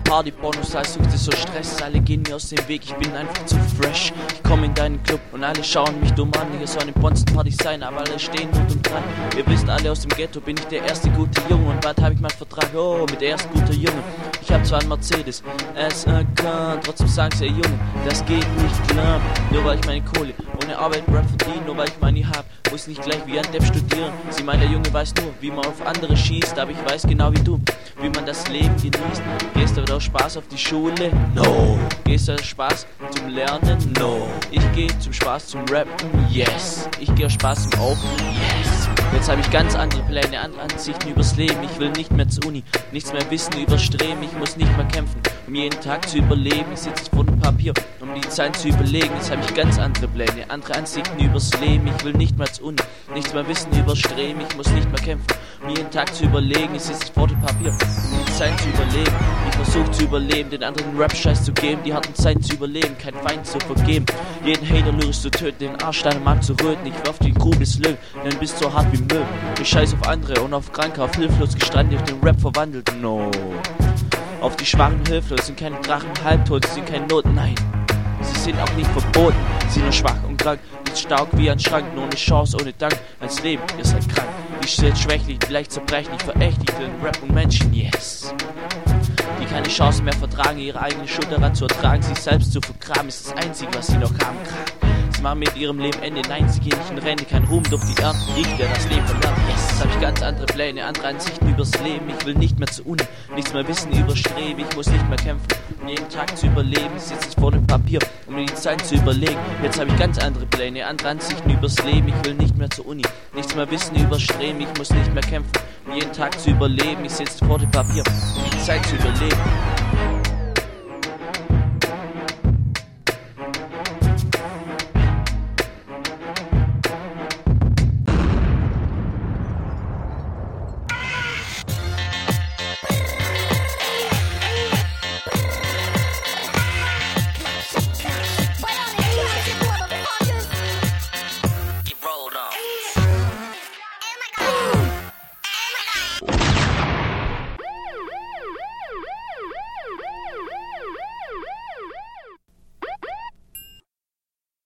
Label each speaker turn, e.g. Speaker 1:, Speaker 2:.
Speaker 1: Party, Bonus, als suchte so Stress. Alle gehen mir aus dem Weg, ich bin einfach zu fresh. Ich komme in deinen Club und alle schauen mich dumm an. Hier soll eine Bonzenparty sein, aber alle stehen nur dumm dran. Ihr wisst alle, aus dem Ghetto bin ich der erste gute Junge. Und bald hab ich meinen Vertrag, oh, mit der ersten gute Junge. Ich hab zwar einen Mercedes, SK, trotzdem sagen sie, ey Junge, das geht nicht klar. Nur weil ich meine Kohle ohne Arbeit Rap verdiene, nur weil ich Money hab, muss nicht gleich wie ein Depp studieren. Sie meint, der Junge weiß nur, wie man auf andere schießt, aber ich weiß genau wie du, wie man das Leben genießt. Gehst du wieder Spaß auf die Schule? No. Gehst du Spaß zum Lernen? No. Ich geh zum Spaß zum Rappen? Yes. Ich geh Spaß zum Aufnehmen? Yes. Jetzt habe ich ganz andere Pläne, andere Ansichten übers Leben. Ich will nicht mehr zur Uni, nichts mehr wissen über Streben. Ich muss nicht mehr kämpfen, um jeden Tag zu überleben. Ich sitze vor dem Papier, um die Zeit zu überlegen. Jetzt habe ich ganz andere Pläne, andere Ansichten übers Leben. Ich will nicht mehr zur Uni, nichts mehr wissen über Streben. Ich muss nicht mehr kämpfen, um jeden Tag zu überlegen. Ich sitze vor dem Papier, um die Zeit zu überleben. Ich versuche zu überleben, den anderen Rap-Scheiß zu geben, die harten Zeiten zu überleben, kein Feind zu vergeben. Jeden Hater lyrisch zu töten, den Arsch deinem Markt zu röten. Ich werf die Grube des Löwen, denn bist so hart wie Müll. Ich scheiß auf andere und auf Kranke, auf hilflos gestrandet, auf den Rap verwandelt, no. Auf die Schwachen hilflos, sind keine Drachen halbtot, sie sind keine Not, nein. Sie sind auch nicht verboten, sie sind nur schwach und krank, nicht stark wie ein Schrank, nur ohne Chance, ohne Dank. Als Leben, ihr seid krank, ich seid schwächlich, vielleicht zerbrechlich, verächtlich für den Rap und Menschen, yes. Die keine Chance mehr vertragen, ihre eigene Schuld daran zu ertragen, sich selbst zu vergraben, ist das Einzige, was sie noch haben kann. Sie machen mit ihrem Leben Ende, nein, sie gehen nicht in Rente, kein Ruhm durch die Ernten, ich, der das Leben verlernt. Yes, jetzt hab ich ganz andere Pläne, andere Ansichten übers Leben. Ich will nicht mehr zur Uni, nichts mehr wissen über Streben. Ich muss nicht mehr kämpfen, um jeden Tag zu überleben. Ich sitze vor dem Papier, um mir die Zeit zu überlegen. Jetzt habe ich ganz andere Pläne, andere Ansichten übers Leben. Ich will nicht mehr zur Uni, nichts mehr wissen über Streben. Ich muss nicht mehr kämpfen, um jeden Tag zu überleben. Ich sitze vor dem Papier, um die Zeit zu überlegen.